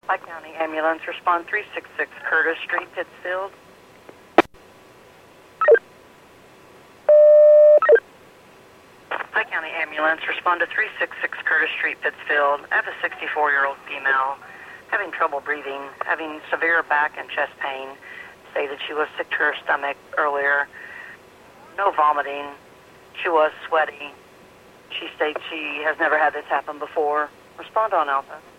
Pike County Ambulance, respond 366 Curtis Street, Pittsfield. Pike County Ambulance, respond to 366 Curtis Street, Pittsfield. I have a 64-year-old female having trouble breathing, having severe back and chest pain. Say that she was sick to her stomach earlier. No vomiting. She was sweaty. She states she has never had this happen before. Respond on Alpha.